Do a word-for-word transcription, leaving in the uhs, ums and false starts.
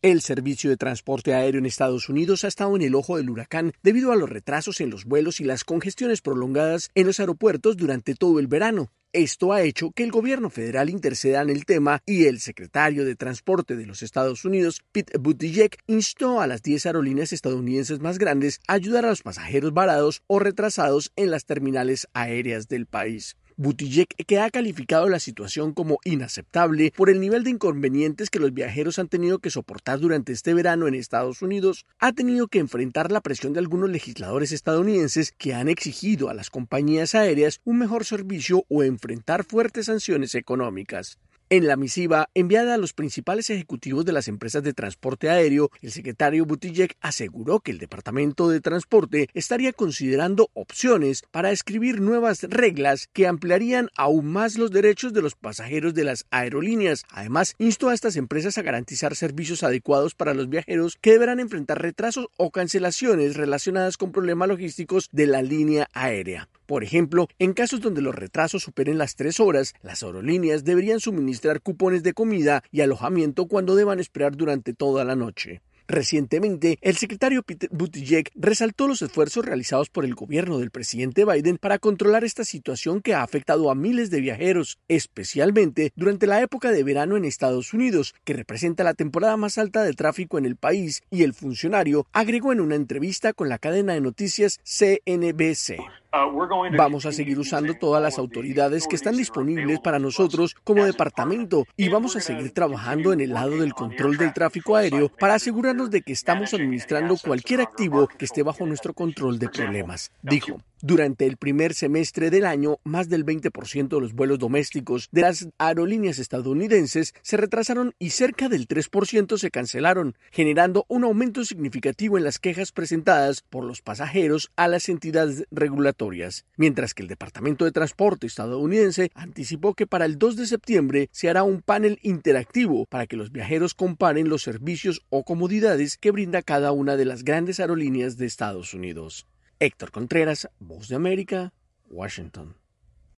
El servicio de transporte aéreo en Estados Unidos ha estado en el ojo del huracán debido a los retrasos en los vuelos y las congestiones prolongadas en los aeropuertos durante todo el verano. Esto ha hecho que el gobierno federal interceda en el tema y el secretario de Transporte de los Estados Unidos, Pete Buttigieg, instó a las diez aerolíneas estadounidenses más grandes a ayudar a los pasajeros varados o retrasados en las terminales aéreas del país. Buttigieg, que ha calificado la situación como inaceptable por el nivel de inconvenientes que los viajeros han tenido que soportar durante este verano en Estados Unidos, ha tenido que enfrentar la presión de algunos legisladores estadounidenses que han exigido a las compañías aéreas un mejor servicio o enfrentar fuertes sanciones económicas. En la misiva enviada a los principales ejecutivos de las empresas de transporte aéreo, el secretario Buttigieg aseguró que el Departamento de Transporte estaría considerando opciones para escribir nuevas reglas que ampliarían aún más los derechos de los pasajeros de las aerolíneas. Además, instó a estas empresas a garantizar servicios adecuados para los viajeros que deberán enfrentar retrasos o cancelaciones relacionadas con problemas logísticos de la línea aérea. Por ejemplo, en casos donde los retrasos superen las tres horas, las aerolíneas deberían suministrar cupones de comida y alojamiento cuando deban esperar durante toda la noche. Recientemente, el secretario Pete Buttigieg resaltó los esfuerzos realizados por el gobierno del presidente Biden para controlar esta situación que ha afectado a miles de viajeros, especialmente durante la época de verano en Estados Unidos, que representa la temporada más alta de tráfico en el país, y el funcionario agregó en una entrevista con la cadena de noticias C N B C. Vamos a seguir usando todas las autoridades que están disponibles para nosotros como departamento y vamos a seguir trabajando en el lado del control del tráfico aéreo para asegurarnos de que estamos administrando cualquier activo que esté bajo nuestro control de problemas, dijo. Durante el primer semestre del año, más del veinte por ciento de los vuelos domésticos de las aerolíneas estadounidenses se retrasaron y cerca del tres por ciento se cancelaron, generando un aumento significativo en las quejas presentadas por los pasajeros a las entidades regulatorias. Mientras que el Departamento de Transporte estadounidense anticipó que para el dos de septiembre se hará un panel interactivo para que los viajeros comparen los servicios o comodidades que brinda cada una de las grandes aerolíneas de Estados Unidos. Héctor Contreras, Voz de América, Washington.